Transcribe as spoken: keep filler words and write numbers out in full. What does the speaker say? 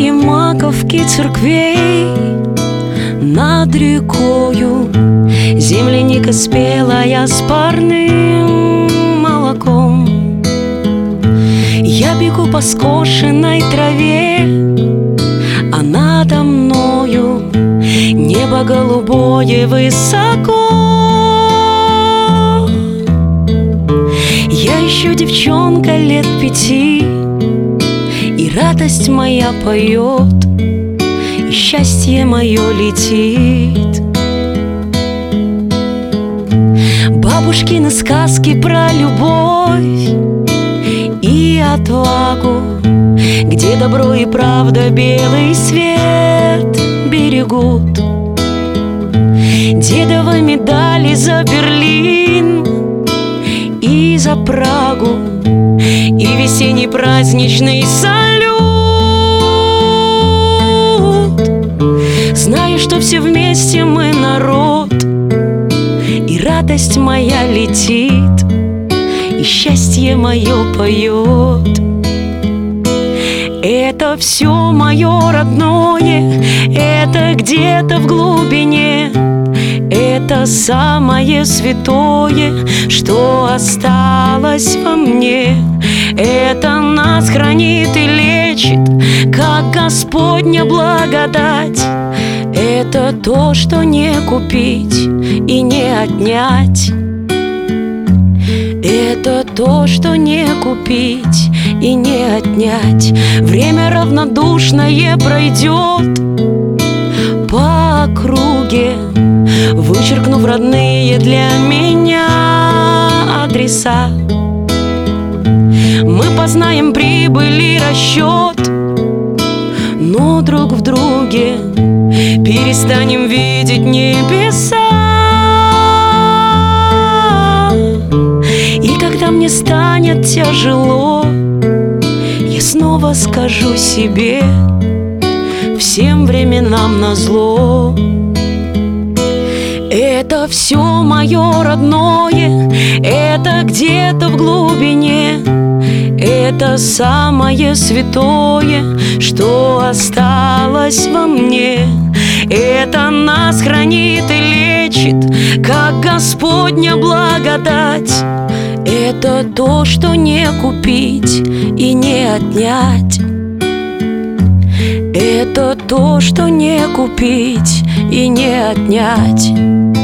Среди маковки церквей над рекою земляника спелая с парным молоком. Я бегу по скошенной траве, а надо мною небо голубое высоко. Я еще девчонка лет пяти, и радость моя поет, и счастье мое летит. Бабушкины сказки про любовь и отвагу, где добро и правда белый свет берегут. Дедовы медали за Берлин и за Прагу, и весенний праздничный салют. Знаю, что все вместе мы народ, и радость моя летит, и счастье мое поет. Это все мое родное, это где-то в глубине, это самое святое, что осталось во мне. Это нас хранит и лечит, как Господня благодать. Это то, что не купить и не отнять. Это то, что не купить и не отнять. Время равнодушное пройдет по округе, вычеркнув родные для меня адреса. Мы познаем прибыль и расчет, но друг в друге перестанем видеть небеса. И когда мне станет тяжело, я снова скажу себе: всем временам назло. Это все мое родное, это где-то в глубине, это самое святое, что осталось во мне. Это нас хранит и лечит, как Господня благодать. Это то, что не купить и не отнять. Это то, что не купить и не отнять.